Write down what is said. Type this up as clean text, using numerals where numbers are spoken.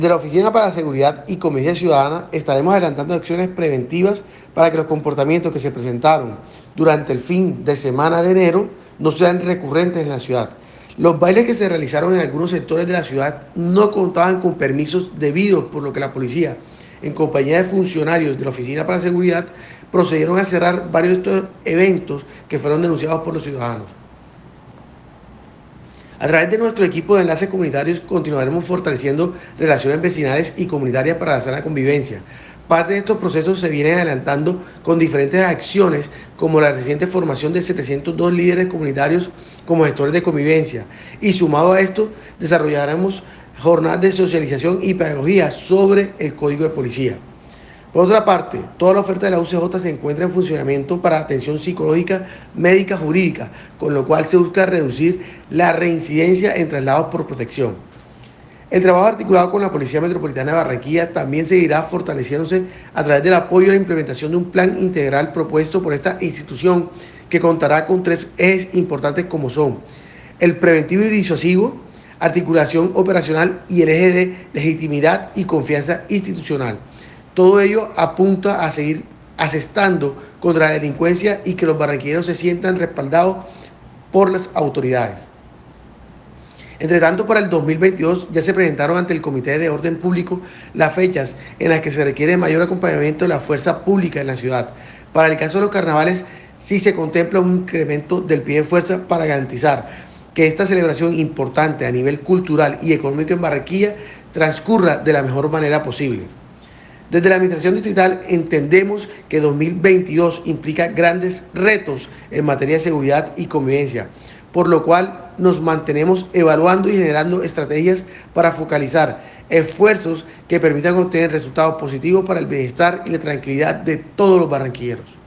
De la Oficina para la Seguridad y Convivencia Ciudadana estaremos adelantando acciones preventivas para que los comportamientos que se presentaron durante el fin de semana de enero no sean recurrentes en la ciudad. Los bailes que se realizaron en algunos sectores de la ciudad no contaban con permisos debidos, por lo que la policía, en compañía de funcionarios de la Oficina para la Seguridad, procedieron a cerrar varios de estos eventos que fueron denunciados por los ciudadanos. A través de nuestro equipo de enlaces comunitarios continuaremos fortaleciendo relaciones vecinales y comunitarias para la sana convivencia. Parte de estos procesos se vienen adelantando con diferentes acciones, como la reciente formación de 702 líderes comunitarios como gestores de convivencia. Y sumado a esto, desarrollaremos jornadas de socialización y pedagogía sobre el Código de Policía. Por otra parte, toda la oferta de la UCJ se encuentra en funcionamiento para atención psicológica, médica, jurídica, con lo cual se busca reducir la reincidencia en traslados por protección. El trabajo articulado con la Policía Metropolitana de Barranquilla también seguirá fortaleciéndose a través del apoyo a la implementación de un plan integral propuesto por esta institución que contará con 3 ejes importantes como son el preventivo y disuasivo, articulación operacional y el eje de legitimidad y confianza institucional. Todo ello apunta a seguir asestando contra la delincuencia y que los barranquilleros se sientan respaldados por las autoridades. Entre tanto, para el 2022 ya se presentaron ante el Comité de Orden Público las fechas en las que se requiere mayor acompañamiento de la fuerza pública en la ciudad. Para el caso de los carnavales, sí se contempla un incremento del pie de fuerza para garantizar que esta celebración importante a nivel cultural y económico en Barranquilla transcurra de la mejor manera posible. Desde la Administración Distrital entendemos que 2022 implica grandes retos en materia de seguridad y convivencia, por lo cual nos mantenemos evaluando y generando estrategias para focalizar esfuerzos que permitan obtener resultados positivos para el bienestar y la tranquilidad de todos los barranquilleros.